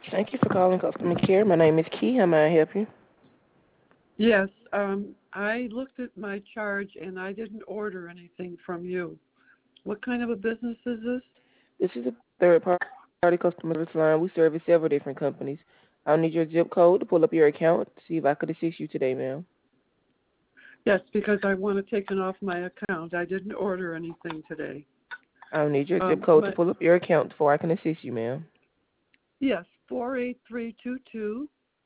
Thank you for calling customer care. My name is Key. How may I help you? Yes, I looked at my charge and I didn't order anything from you. What kind of a business is this? This is a third-party customer service line. We service several different companies. I'll need your zip code to pull up your account to see if I could assist you today, ma'am. Yes, because I want to take it off my account. I didn't order anything today. I'll need your zip code to My, pull up your account before I can assist you, ma'am. yes, 48322.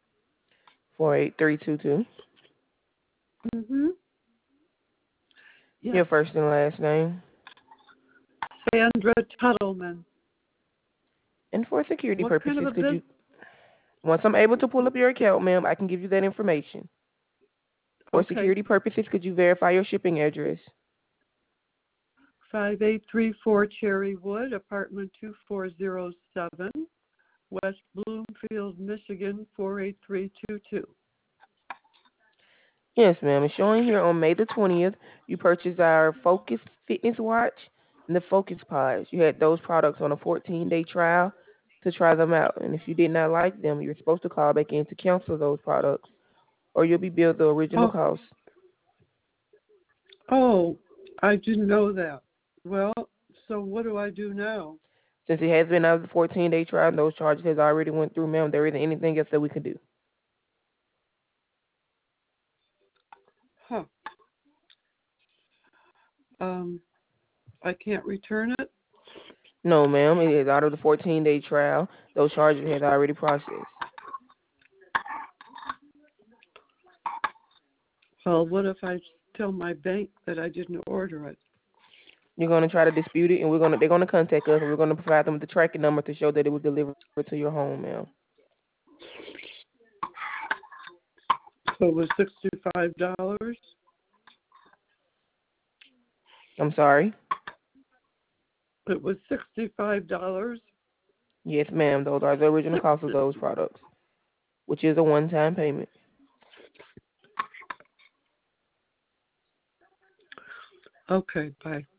48322. Mm-hmm. Your Yes, first and last name. Sandra Tuttleman. And for security What kind of purposes, a could business? you, once I'm able to pull up your account, ma'am, I can give you that information. For Okay, security purposes, could you verify your shipping address? 5834 Cherry Wood, apartment 2407, West Bloomfield, Michigan, 48322. Yes, ma'am. It's showing here on May the 20th, you purchased our Focus Fitness Watch and the Focus Pods. You had those products on a 14-day trial to try them out. And if you did not like them, you're supposed to call back in to cancel those products or you'll be billed the original Oh, cost. oh, I didn't know that. Well, so what do I do now? Since it has been out of the 14-day trial and those charges has already went through, ma'am, there isn't anything else that we can do. Huh. Um, I can't return it? No, ma'am. It is out of the 14-day trial. Those charges has already processed. Well, what if I tell my bank that I didn't order it? You're going to try to dispute it, and they're going to contact us, and we're going to provide them with the tracking number to show that it was delivered to your home, ma'am. So it was $65. I'm sorry. It was $65. Yes, ma'am. Those are the original cost of those products, which is a one-time payment. Okay, bye.